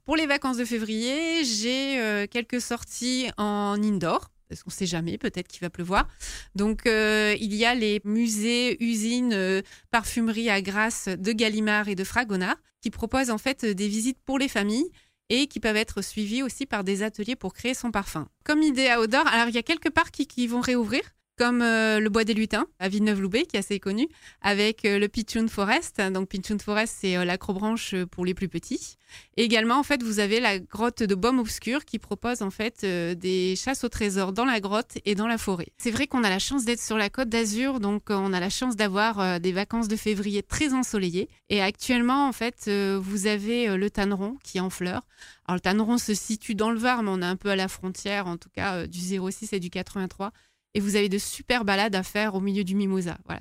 Pour les vacances de février, j'ai quelques sorties en indoor. Parce qu'on ne sait jamais, peut-être qu'il va pleuvoir. Donc, il y a les musées, usines, parfumeries à Grasse de Gallimard et de Fragonard qui proposent en fait des visites pour les familles et qui peuvent être suivies aussi par des ateliers pour créer son parfum. Comme idée outdoor, alors il y a quelques parcs qui vont réouvrir, comme le Bois des Lutins à Villeneuve-Loubet, qui est assez connu, avec le Pitchoun Forest. Donc Pitchoun Forest, c'est l'acrobranche pour les plus petits. Et également, en fait, vous avez la grotte de Baume Obscur qui propose en fait des chasses au trésor dans la grotte et dans la forêt. C'est vrai qu'on a la chance d'être sur la Côte d'Azur, donc on a la chance d'avoir des vacances de février très ensoleillées. Et actuellement, en fait, vous avez le tanneron qui est en fleurs. Alors le tanneron se situe dans le Var, mais on est un peu à la frontière, en tout cas du 06 et du 83. Et vous avez de super balades à faire au milieu du mimosa. Voilà,